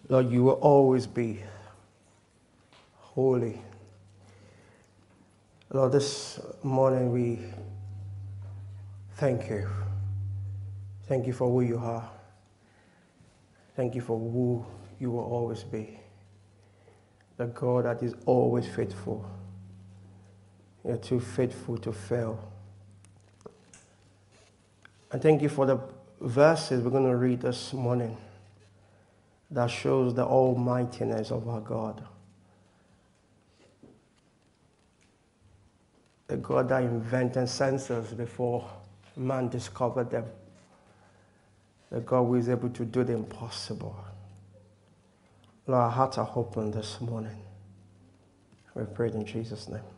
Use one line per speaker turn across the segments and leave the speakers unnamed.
Lord, you will always be holy. Lord, this morning we thank you. Thank you for who you are. Thank you for who you will always be. The God that is always faithful. You're too faithful to fail. And thank you for the verses we're going to read this morning that shows the almightiness of our God. The God that invented sensors before man discovered them. The God who is able to do the impossible. Lord, our hearts are open this morning. We pray in Jesus' name.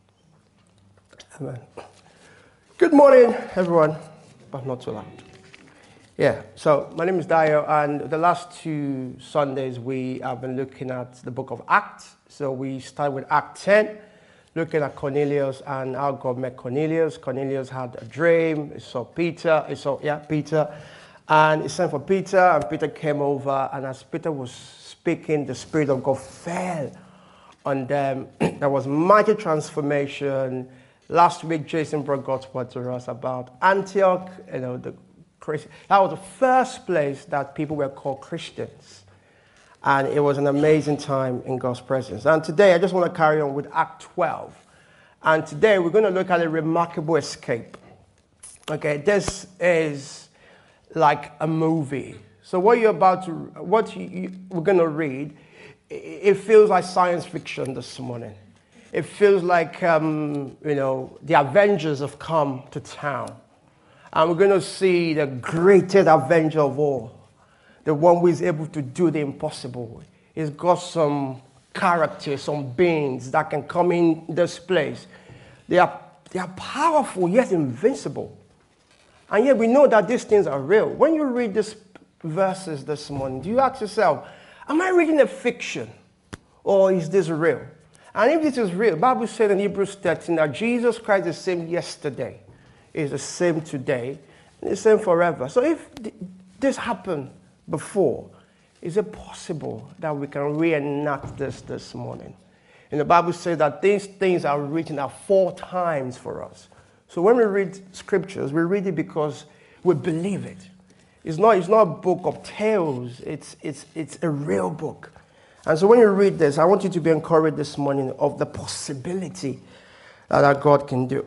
Amen. Good morning, everyone. But not too loud. Yeah, so my name is Dio, and the last 2 Sundays we have been looking at the book of Acts. So we start with Act 10, looking at Cornelius and how God met Cornelius. Cornelius had a dream. He saw Peter. Peter. And he sent for Peter, and Peter came over. And as Peter was speaking, the Spirit of God fell on them. There was mighty transformation. Last week, Jason brought God's word to us about Antioch. That was the first place that people were called Christians. And it was an amazing time in God's presence. And today, I just want to carry on with Act 12. And today, we're going to look at a remarkable escape. Okay, this is like a movie. So what we're going to read, it feels like science fiction this morning. It feels like, the Avengers have come to town. And we're going to see the greatest Avenger of all. The one who is able to do the impossible. He's got some characters, some beings that can come in this place. They are powerful, yet invincible. And yet we know that these things are real. When you read these verses this morning, do you ask yourself, am I reading a fiction? Or is this real? And if this is real, the Bible said in Hebrews 13 that Jesus Christ is the same yesterday, is the same today, and the same forever. So if this happened before, is it possible that we can reenact this morning? And the Bible says that these things are written at 4 times for us. So when we read scriptures, we read it because we believe it. It's not a book of tales. It's a real book. And so when you read this, I want you to be encouraged this morning of the possibility that our God can do.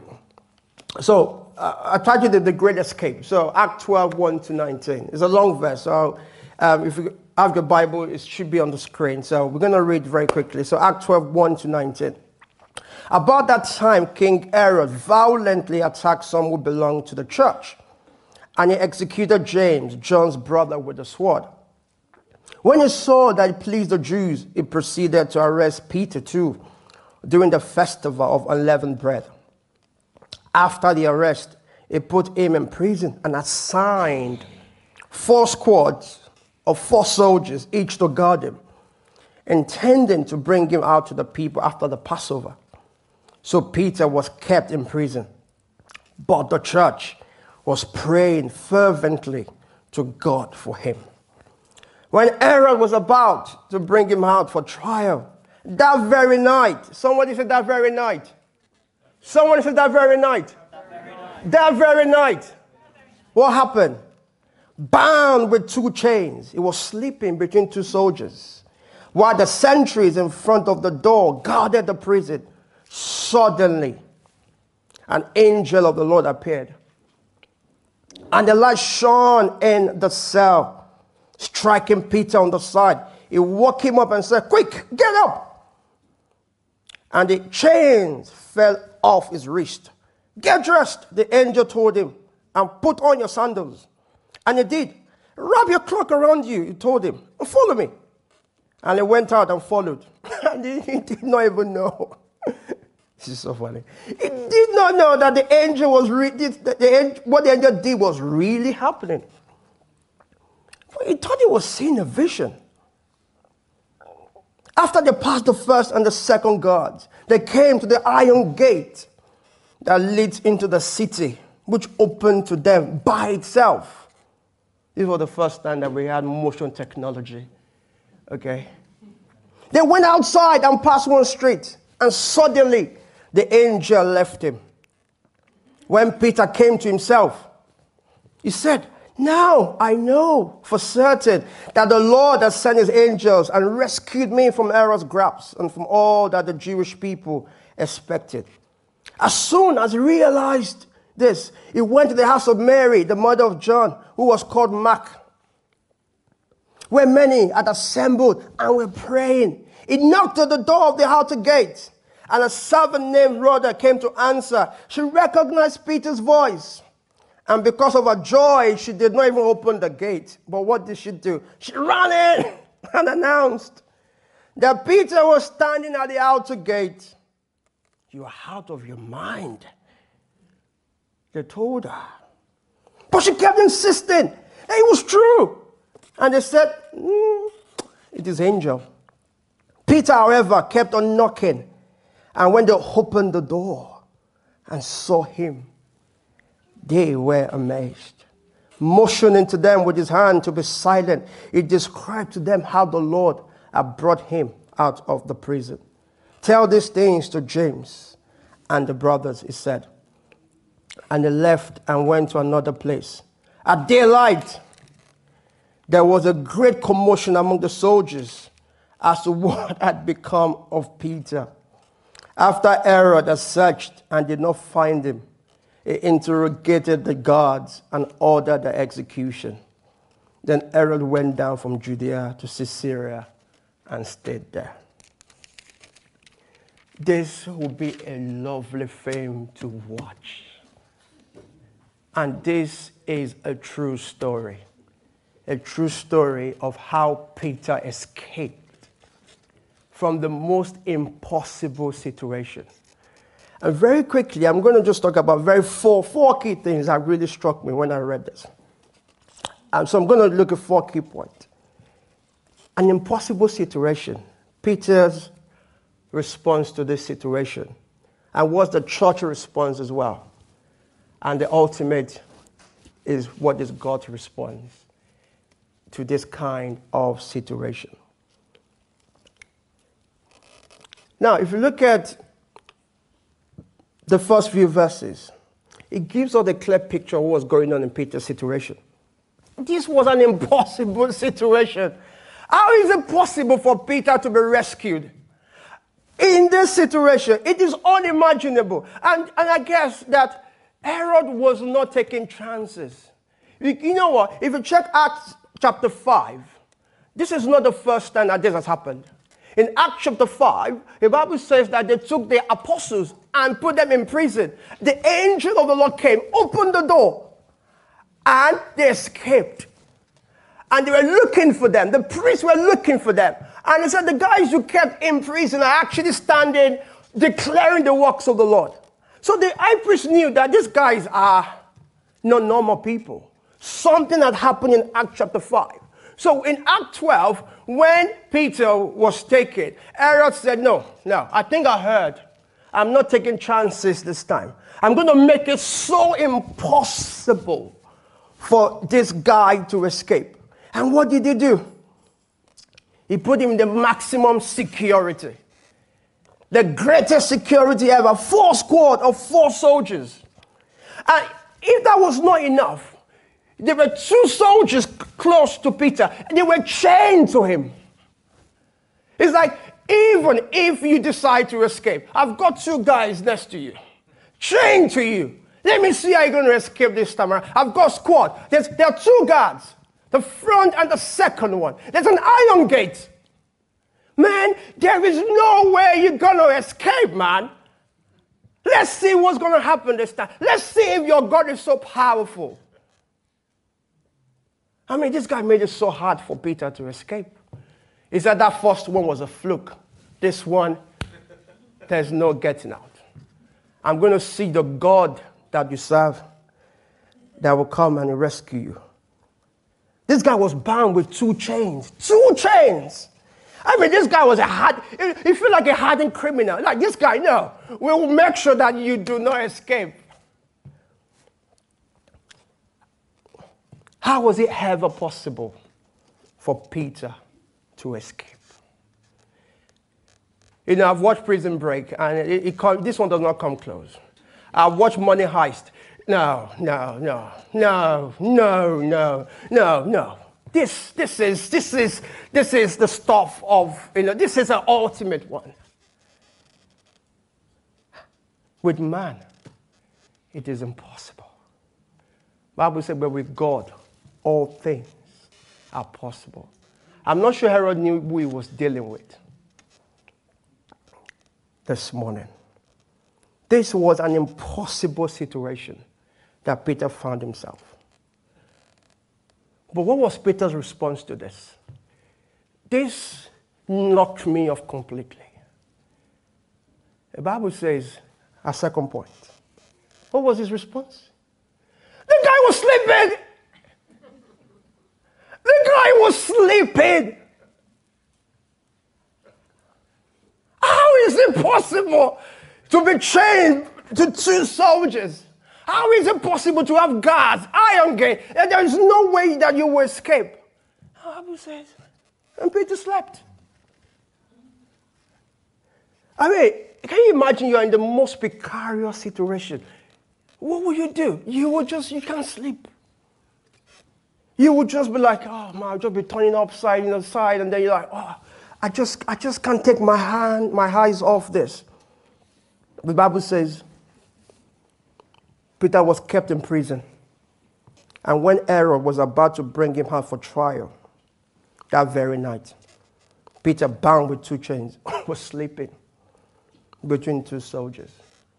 So I titled it The Great Escape. So Act 12, 1 to 19. It's a long verse. So if you have your Bible, it should be on the screen. So we're going to read very quickly. So Act 12, 1 to 19. About that time, King Herod violently attacked some who belonged to the church. And he executed James, John's brother, with a sword. When he saw that it pleased the Jews, he proceeded to arrest Peter too during the festival of unleavened bread. After the arrest, he put him in prison and assigned 4 squads of 4 soldiers, each to guard him, intending to bring him out to the people after the Passover. So Peter was kept in prison, but the church was praying fervently to God for him. When Herod was about to bring him out for trial, that very night, somebody said that very night. Someone said that very night. That very night. What happened? Bound with 2 chains, he was sleeping between 2 soldiers, while the sentries in front of the door guarded the prison. Suddenly, an angel of the Lord appeared, and the light shone in the cell. Striking Peter on the side, he woke him up and said, "Quick, get up!" And the chains fell off his wrist. "Get dressed," the angel told him, "and put on your sandals." And he did. "Wrap your cloak around you," he told him, "and follow me." And he went out and followed. And he did not even know. This is so funny. He did not know that the angel was what the angel did was really happening. He thought he was seeing a vision. After they passed the first and the second guards, they came to the iron gate that leads into the city, which opened to them by itself. This was the first time that we had motion technology. Okay. They went outside and passed one street, and suddenly the angel left him. When Peter came to himself, he said, "Now I know for certain that the Lord has sent his angels and rescued me from Herod's grasp and from all that the Jewish people expected." As soon as he realized this, he went to the house of Mary, the mother of John, who was called Mark, where many had assembled and were praying. He knocked at the door of the outer gate, and a servant named Rhoda came to answer. She recognized Peter's voice, and because of her joy, she did not even open the gate. But what did she do? She ran in and announced that Peter was standing at the outer gate. "You are out of your mind," they told her. But she kept insisting that it was true. And they said, "It is angel." Peter, however, kept on knocking. And when they opened the door and saw him, they were amazed. Motioning to them with his hand to be silent, he described to them how the Lord had brought him out of the prison. "Tell these things to James and the brothers," he said. And they left and went to another place. At daylight, there was a great commotion among the soldiers as to what had become of Peter. After Herod had searched and did not find him, he interrogated the guards and ordered the execution. Then Herod went down from Judea to Caesarea and stayed there. This will be a lovely film to watch. And this is a true story. A true story of how Peter escaped from the most impossible situation. And very quickly, I'm going to just talk about four key things that really struck me when I read this. And so I'm going to look at 4 key points. An impossible situation, Peter's response to this situation, and what's the church response as well. And the ultimate is what is God's response to this kind of situation. Now, if you look at the first few verses, it gives us a clear picture of what was going on in Peter's situation. This was an impossible situation. How is it possible for Peter to be rescued? In this situation, it is unimaginable. And I guess that Herod was not taking chances. You know what? If you check Acts chapter 5, this is not the first time that this has happened. In Acts chapter 5, the Bible says that they took the apostles and put them in prison. The angel of the Lord came, opened the door, and they escaped. And they were looking for them. The priests were looking for them. And they said the guys you kept in prison are actually standing, declaring the works of the Lord. So the high priest knew that these guys are not normal people. Something had happened in Acts chapter 5. So in Act 12, when Peter was taken, Herod said, no, I think I heard. I'm not taking chances this time. I'm going to make it so impossible for this guy to escape. And what did he do? He put him in the maximum security. The greatest security ever. 4 squad of 4 soldiers. And if that was not enough, there were 2 soldiers close to Peter, and they were chained to him. It's like, even if you decide to escape, I've got 2 guys next to you, chained to you. Let me see how you're going to escape this time around. I've got squad. There are 2 guards, the front and the second one. There's an iron gate. Man, there is no way you're going to escape, man. Let's see what's going to happen this time. Let's see if your God is so powerful. I mean, this guy made it so hard for Peter to escape. He said that first one was a fluke. This one, there's no getting out. I'm going to see the God that you serve that will come and rescue you. This guy was bound with 2 chains. 2 chains! I mean, this guy was he felt like a hardened criminal. Like, this guy, no, we will make sure that you do not escape. How was it ever possible for Peter to to escape. You know, I've watched Prison Break, and this one does not come close. I've watched Money Heist. No. This is the stuff of, this is an ultimate one. With man, it is impossible. The Bible said, but with God, all things are possible. I'm not sure Herod knew who he was dealing with this morning. This was an impossible situation that Peter found himself. But what was Peter's response to this? This knocked me off completely. The Bible says, a second point. What was his response? The guy was sleeping. The guy was sleeping. How is it possible to be chained to 2 soldiers? How is it possible to have guards, iron gate, and there is no way that you will escape? The Bible says, and Peter slept. I mean, can you imagine you're in the most precarious situation? What will you do? You can't sleep. You would just be like, oh man, I'll just be turning upside, side, and then you're like, oh, I just can't take my eyes off this. The Bible says, Peter was kept in prison. And when Herod was about to bring him out for trial, that very night, Peter, bound with 2 chains, was sleeping between 2 soldiers.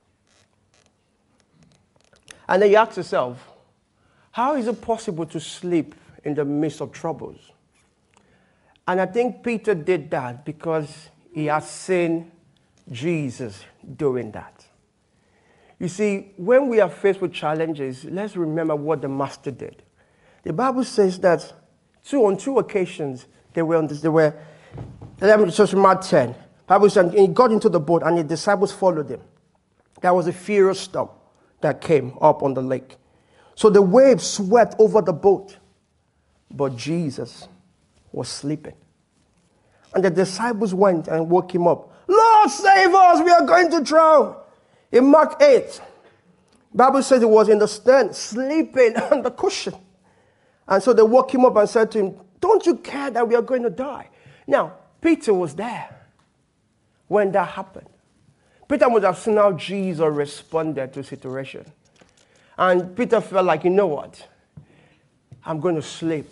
And then you ask yourself, how is it possible to sleep in the midst of troubles? And I think Peter did that because he had seen Jesus doing that. You see, when we are faced with challenges, let's remember what the Master did. The Bible says that on two occasions, let me just Mark 10. The Bible says he got into the boat and the disciples followed him. There was a furious storm that came up on the lake. So the waves swept over the boat, but Jesus was sleeping. And the disciples went and woke him up. Lord, save us, we are going to drown. In Mark 8, the Bible says he was in the stern, sleeping on the cushion. And so they woke him up and said to him, don't you care that we are going to die? Now, Peter was there when that happened. Peter would have seen how Jesus responded to the situation. And Peter felt like, you know what? I'm going to sleep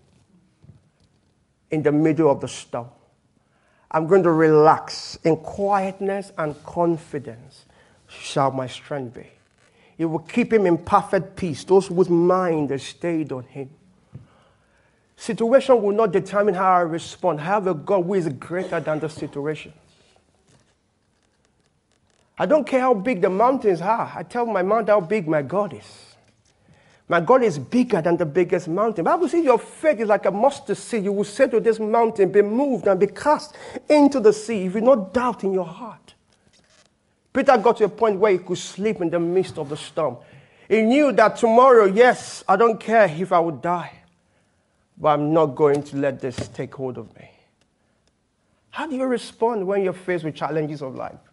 in the middle of the storm. I'm going to relax in quietness and confidence. Shall my strength be. It will keep him in perfect peace, those whose mind is stayed on him. Situation will not determine how I respond. I have a God who is greater than the situation. I don't care how big the mountains are. I tell my mountain how big my God is. My God is bigger than the biggest mountain. The Bible says your faith is like a mustard seed. You will say to this mountain, be moved and be cast into the sea if you not doubt in your heart. Peter got to a point where he could sleep in the midst of the storm. He knew that tomorrow, yes, I don't care if I would die, but I'm not going to let this take hold of me. How do you respond when you're faced with challenges of life?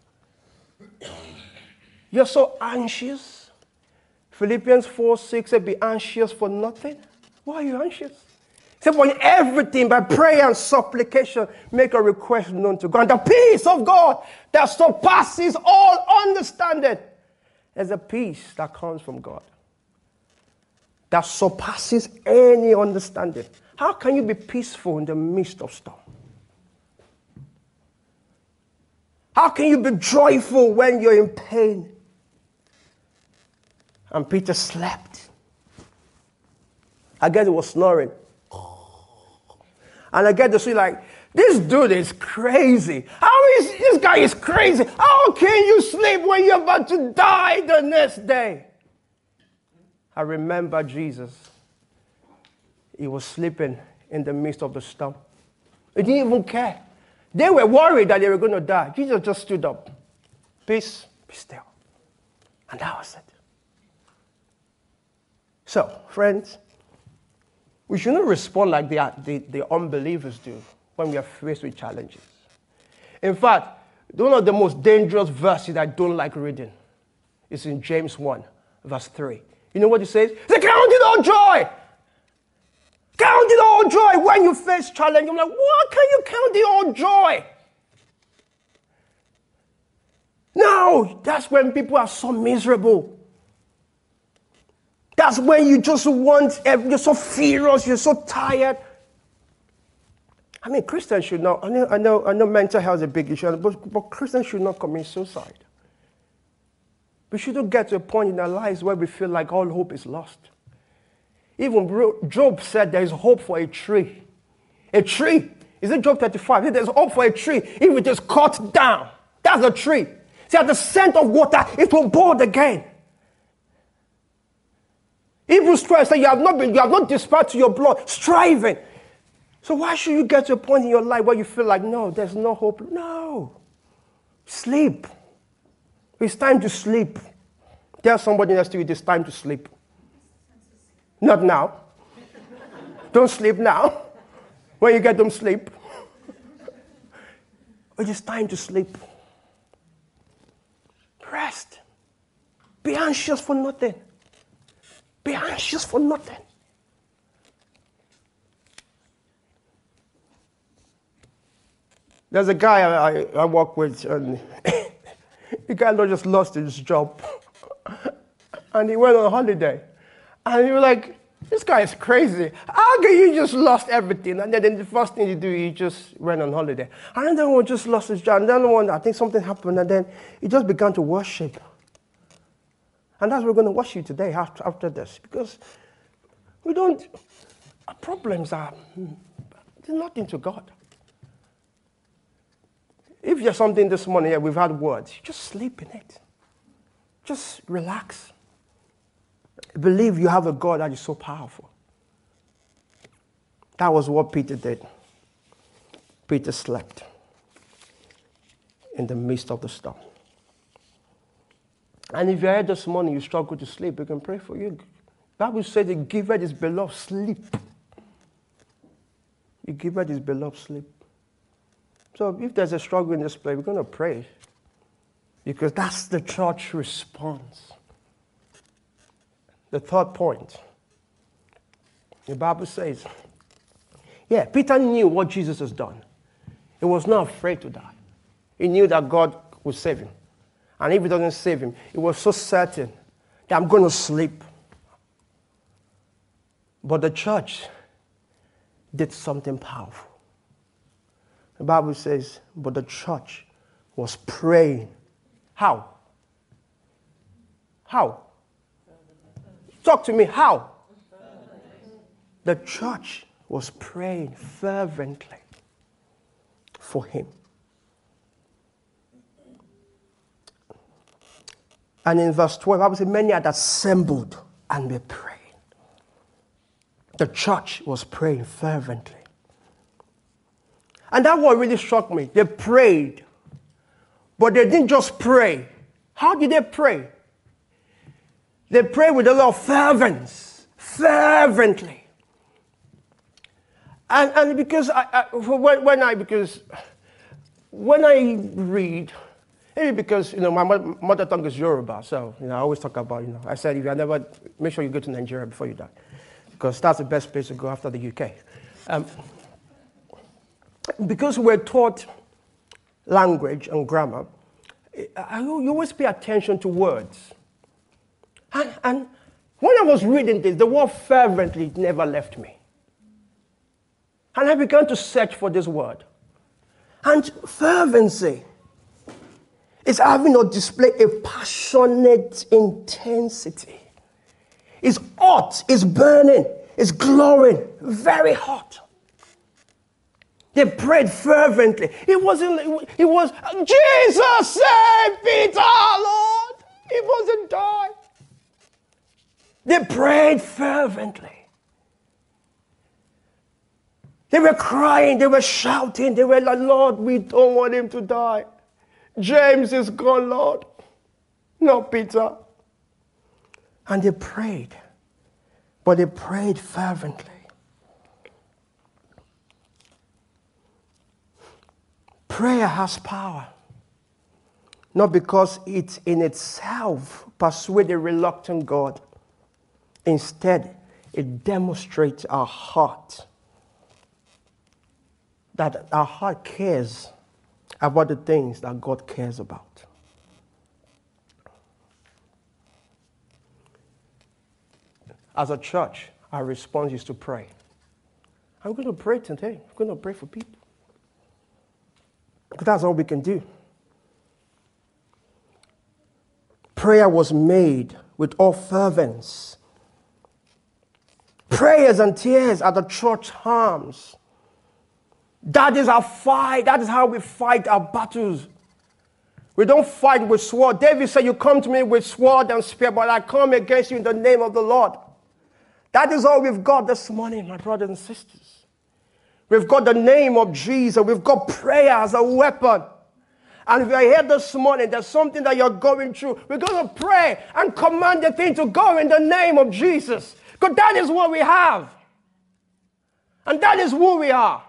You're so anxious. Philippians 4:6 said, be anxious for nothing. Why are you anxious? It said, for everything, by prayer and supplication, make a request known to God. And the peace of God that surpasses all understanding. There's a peace that comes from God that surpasses any understanding. How can you be peaceful in the midst of storm? How can you be joyful when you're in pain? And Peter slept. I guess he was snoring. And I get to see like, this dude is crazy. This guy is crazy. How can you sleep when you're about to die the next day? I remember Jesus. He was sleeping in the midst of the storm. He didn't even care. They were worried that they were going to die. Jesus just stood up. Peace, be still. And that was it. So, friends, we shouldn't respond like the unbelievers do when we are faced with challenges. In fact, one of the most dangerous verses I don't like reading is in James 1, verse 3. You know what it says? It says, count it all joy. Count it all joy when you face challenge. I'm like, what can you count it all joy? No, that's when people are so miserable. That's when you just want, you're so furious, you're so tired. I mean, Christians should not, I know mental health is a big issue, but Christians should not commit suicide. We shouldn't get to a point in our lives where we feel like all hope is lost. Even Job said there is hope for a tree. A tree. Is it Job 35? There's hope for a tree if it is cut down. That's a tree. See, at the scent of water, it will bud again. Hebrews 12 says you have not despaired to your blood, striving. So why should you get to a point in your life where you feel like, no, there's no hope? No. Sleep. It's time to sleep. Tell somebody next to you, it's time to sleep. Not now. Don't sleep now. When you get them sleep. It is time to sleep. Rest. Be anxious for nothing. Be anxious for nothing. There's a guy I work with, and the guy just lost his job. And he went on holiday. And you were like, this guy is crazy. How can you just lost everything? And then the first thing you do, he just went on holiday. And then one just lost his job. And then one, I think something happened, and then he just began to worship. And that's what we're going to worship today after this. Because our problems are, there's nothing to God. If there's something this morning, we've had words, just sleep in it. Just relax. Believe you have a God that is so powerful. That was what Peter did. Peter slept in the midst of the storm. And if you're here this morning, you struggle to sleep, we can pray for you. The Bible says he giveth his beloved sleep. He giveth his beloved sleep. So if there's a struggle in this place, we're going to pray. Because that's the church response. The third point. The Bible says, Peter knew what Jesus has done. He was not afraid to die. He knew that God would save him. And if he doesn't save him, he was so certain that I'm going to sleep. But the church did something powerful. The Bible says, but the church was praying. How? How? Talk to me, how? The church was praying fervently for him. And in verse 12, the Bible says, many had assembled and were praying. The church was praying fervently. And that what really struck me. They prayed, but they didn't just pray. How did they pray? They prayed with a lot of fervence, fervently. And because when I read, maybe because my mother tongue is Yoruba, so I always talk about I said if you never make sure you go to Nigeria before you die, because that's the best place to go after the UK. Because we're taught language and grammar, you always pay attention to words. And when I was reading this, the word fervently never left me. And I began to search for this word. And fervency is having or display a passionate intensity. It's hot, it's burning, it's glowing, very hot. They prayed fervently. It was, Jesus save Peter, Lord. He wasn't dying. They prayed fervently. They were crying, they were shouting, they were like, Lord, we don't want him to die. James is gone, Lord. Not Peter. And they prayed. But they prayed fervently. Prayer has power. Not because it in itself persuades a reluctant God. Instead, it demonstrates our heart. That our heart cares about the things that God cares about. As a church, our response is to pray. I'm going to pray today. I'm going to pray for people. Because that's all we can do. Prayer was made with all fervence. Prayers and tears are the church arms. That is our fight. That is how we fight our battles. We don't fight with sword. David said, you come to me with sword and spear, but I come against you in the name of the Lord. That is all we've got this morning, my brothers and sisters. We've got the name of Jesus. We've got prayer as a weapon. And if you're here this morning, there's something that you're going through, we're going to pray and command the thing to go in the name of Jesus. Because that is what we have. And that is who we are.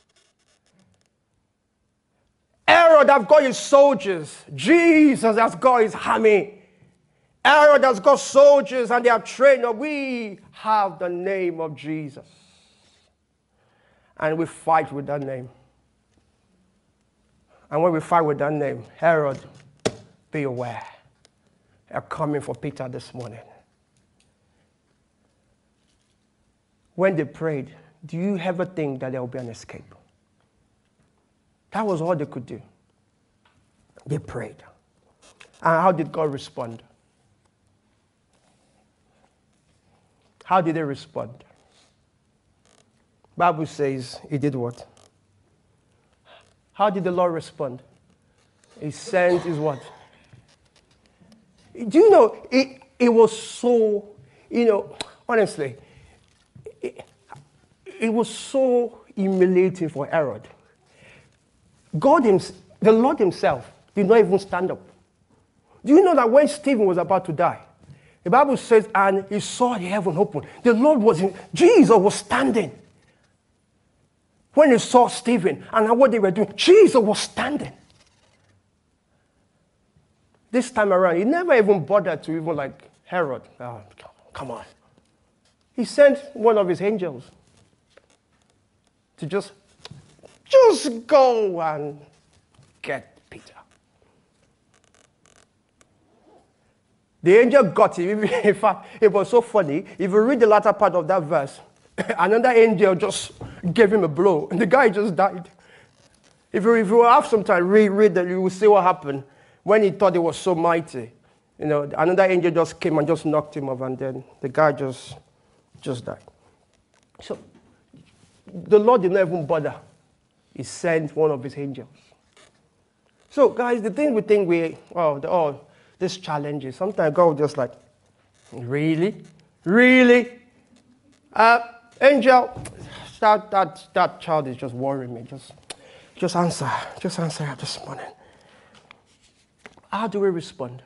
Herod has got his soldiers. Jesus has got his army. Herod has got soldiers and they are trained. We have the name of Jesus. And we fight with that name. And when we fight with that name, Herod, be aware. They're coming for Peter this morning. When they prayed, do you ever think that there will be an escape? That was all they could do. They prayed. And how did God respond? How did they respond? Bible says he did what? How did the Lord respond? He sent his what? Do you know, it was so, honestly, it was so humiliating for Herod. The Lord himself did not even stand up. Do you know that when Stephen was about to die, the Bible says, and he saw the heaven open. Jesus was standing. When he saw Stephen and what they were doing, Jesus was standing. This time around, he never even bothered to even like Herod. Oh, come on. He sent one of his angels to just go and get Peter. The angel got him. In fact, it was so funny. If you read the latter part of that verse, another angel just gave him a blow, and the guy just died. If you have some time, read that, you will see what happened when he thought he was so mighty. Another angel just came and just knocked him off, and then the guy just died. So the Lord did not even bother. He sent one of his angels. So, guys, the thing we think this challenge is sometimes God will just like, really? Really? Angel, that child is just worrying me. Just answer this morning. How do we respond?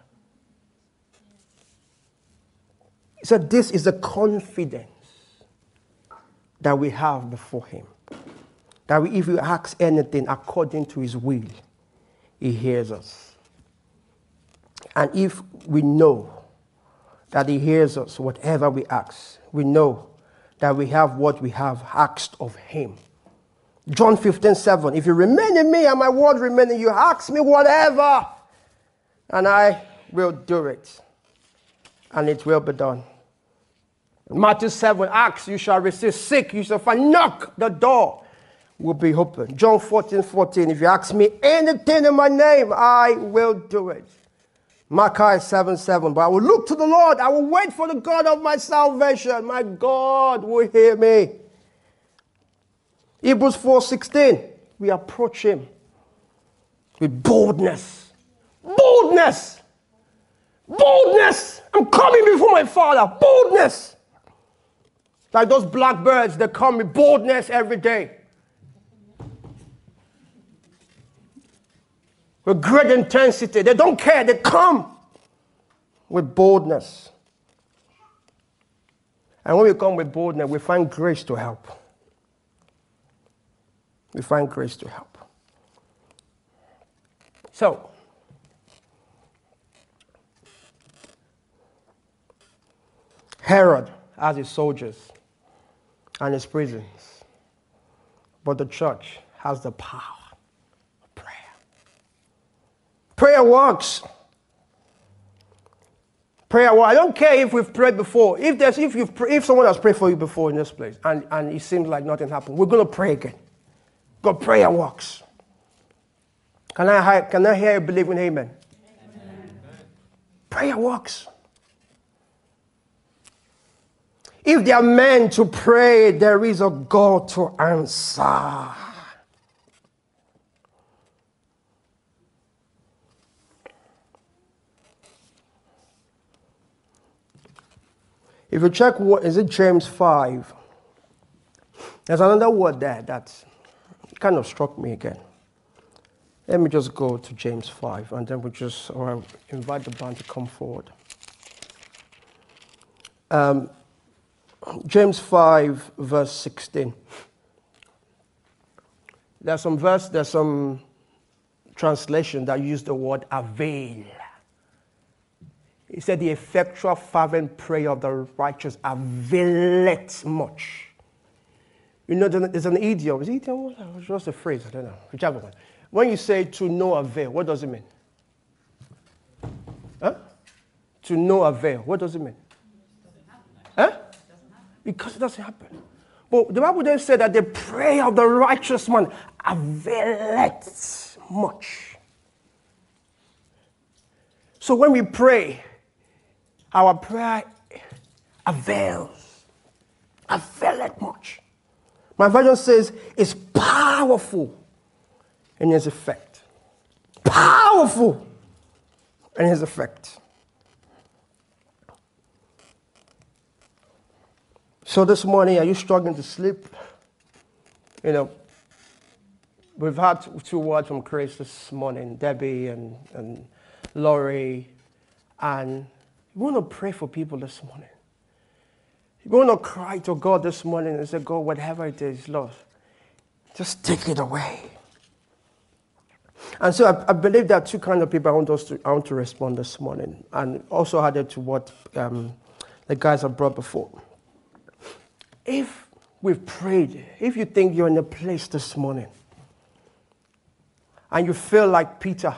He said, this is the confidence that we have before him. That if we ask anything according to his will, he hears us. And if we know that he hears us, whatever we ask, we know that we have what we have asked of him. John 15:7, if you remain in me and my word remain in you, ask me whatever, and I will do it, and it will be done. Matthew 7, ask, you shall receive. Seek, you shall find. Knock, the door will be open. John 14:14, if you ask me anything in my name, I will do it. Malachi 7:7, but I will look to the Lord. I will wait for the God of my salvation. My God will hear me. Hebrews 4:16, we approach him with boldness. Boldness! Boldness! I'm coming before my Father. Boldness! Like those blackbirds, they come with boldness every day. With great intensity. They don't care. They come with boldness. And when we come with boldness, we find grace to help. We find grace to help. So, Herod has his soldiers and his prisons, but the church has the power of prayer. Prayer works. Prayer works. I don't care if we've prayed before. If someone has prayed for you before in this place and it seems like nothing happened, we're going to pray again. God, prayer works. Can I hear you believe in amen? Amen? Prayer works. If they are meant to pray, there is a God to answer. If you check, what is it, James 5? There's another word there that kind of struck me again. Let me just go to James 5, and then I'll invite the band to come forward. James 5, verse 16. There's some translation that use the word avail. He said, the effectual fervent prayer of the righteous availeth much. You know, there's an idiom. Is it idiom? Or just a phrase? I don't know. Whichever one. When you say to no avail, what does it mean? Huh? To no avail, what does it mean? Huh? Because it doesn't happen. But the Bible then said that the prayer of the righteous man availeth much. So when we pray, our prayer avails much. My version says it's powerful in its effect. Powerful in its effect. So this morning, are you struggling to sleep? You know, we've had 2 words from Chris this morning, Debbie and Laurie, and we want to pray for people this morning. We want to cry to God this morning and say, God, whatever it is, Lord, just take it away. And so I believe there are 2 kinds of people I want to respond this morning, and also added to what the guys have brought before. If we've prayed, if you think you're in a place this morning and you feel like Peter,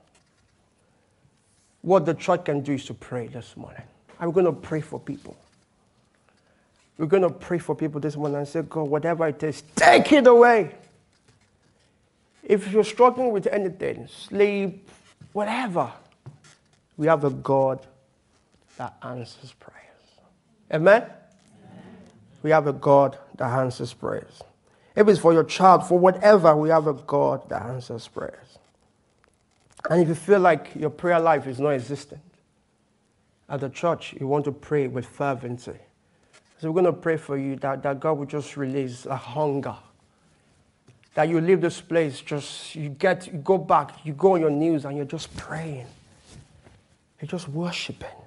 what the church can do is to pray this morning. I'm going to pray for people. We're going to pray for people this morning and say, God, whatever it is, take it away. If you're struggling with anything, sleep, whatever, we have a God that answers prayers. Amen? We have a God that answers prayers. If it's for your child, for whatever, we have a God that answers prayers. And if you feel like your prayer life is not existent, at the church, you want to pray with fervency. So we're going to pray for you that God will just release a hunger. That you leave this place, you go back, you go on your knees and you're just praying. You're just worshiping.